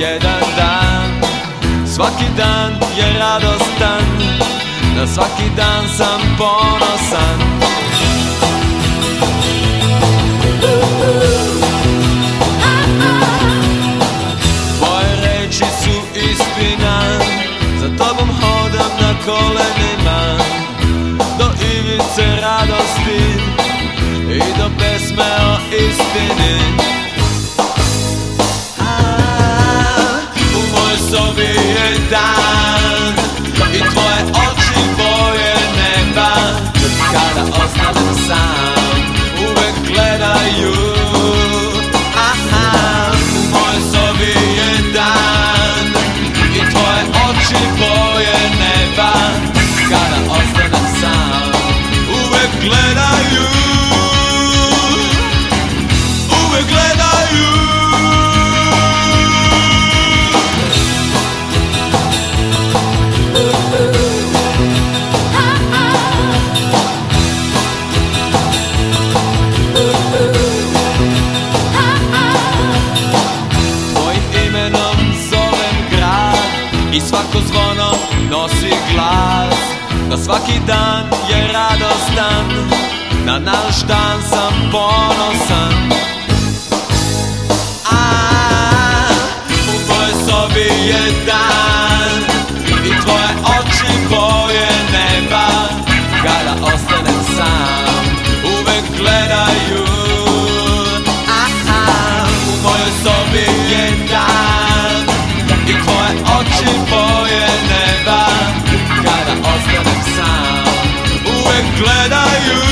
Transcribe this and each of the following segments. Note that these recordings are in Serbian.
jedan dan. Svaki dan je radostan, na svaki dan sam ponosan. Tvoje reči su istina, za tobom hodam na kolenima, do ivice radosti i do pesme o istini. U mojoj sobi je dan i tvoje oči boje neba. Kada ostanem sam, uvek gledaju. U mojoj sobi je dan i tvoje oči boje neba. Kada ostanem sam, uvek gledaju. Uvek gledaju. I svako zvono nosi glas, da svaki dan je radostan, na naš dan sam ponosan. U mojoj sobi je dan i tvoje oči boje neba. Kada ostanem sam, uvek gledaju. U mojoj sobi je dan i tvoje oči boje neba. Kada ostanem sam, uvek gledaju.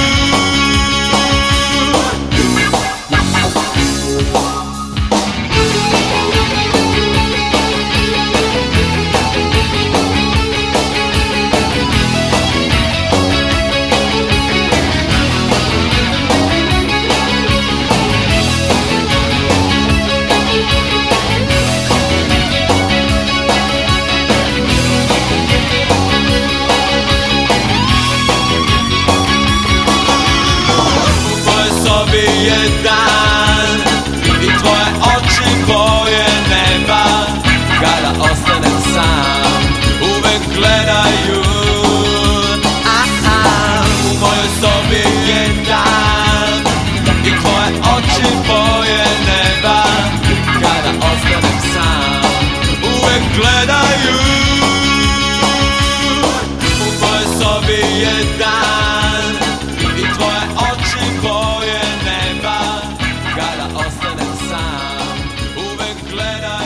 Je dan i tvoje oči boje neba. Kada ostanem sam, uvek gledaju. U mojoj sobi je dan i tvoje oči boje neba. Kada ostanem sam, uvek gledaju. U mojoj sobi je dan i tvoje oči boje neba. Kada ostanem sam, uvek gledaj.